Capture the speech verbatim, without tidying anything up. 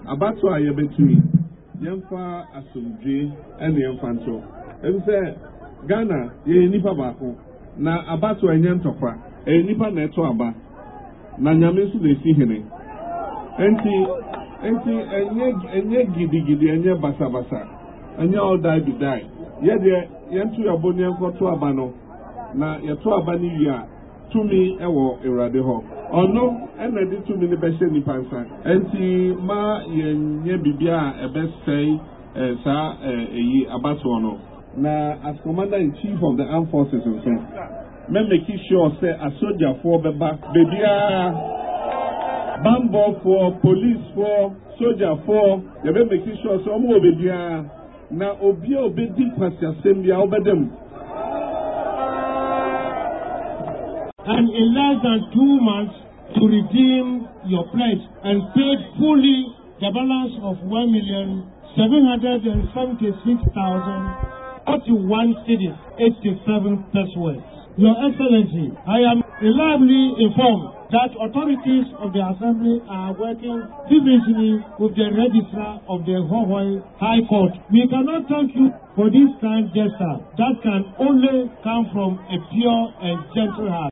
Abato a yebetumi yemfa asomdwe ene yemfa nto emse Ghana ye nipa baako na abato enye ntokwa e nipa na eto aba na nyame nso na esi hene enti enti enye enye gidigidi enye basa basa enye all die be die ye de yentu yaboni enkoto aba no na yeto aba ni wia tumi ewo Ewurade ho ono ena di tumi ni be hye nipa nsa enti ma yenye bibia ebesei eh, sa eyi eh, abato no na as commander in chief of the armed forces and so me make sure say a soldier for be back bebia bambo for police for soldier for you be make sure so omo obebia na obi obedi kwasi asembia obedem. And in less than two months to redeem your pledge and paid fully the balance of one million seven hundred and seventy-six thousand forty-one cities, eighty-seven pesos. Your Excellency, I am reliably informed that authorities of the Assembly are working diligently with the Registrar of the Hohoi High Court. We cannot thank you for this kind gesture that can only come from a pure and gentle heart.